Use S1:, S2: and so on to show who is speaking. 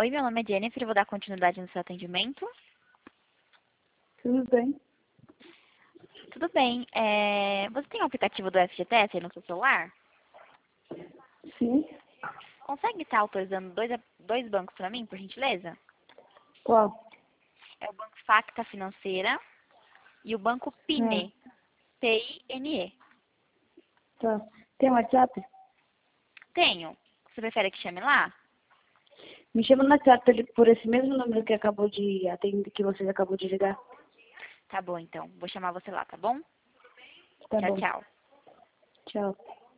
S1: Oi, meu nome é Jennifer, eu vou dar continuidade no seu atendimento.
S2: Tudo bem?
S1: Tudo bem. Você tem o aplicativo do FGTS aí no seu celular?
S2: Sim.
S1: Consegue estar autorizando dois bancos para mim, por gentileza?
S2: Qual?
S1: É o Banco Facta Financeira e o Banco
S2: Ah,
S1: PINE, PINE.
S2: tá. Tem WhatsApp?
S1: Tenho. Você prefere que chame lá?
S2: Me chama no WhatsApp por esse mesmo número que acabou de atender, que você acabou de ligar.
S1: Tá bom, então. Vou chamar você lá, tá bom?
S2: Tá
S1: Tchau,
S2: bom.
S1: tchau.
S2: Tchau.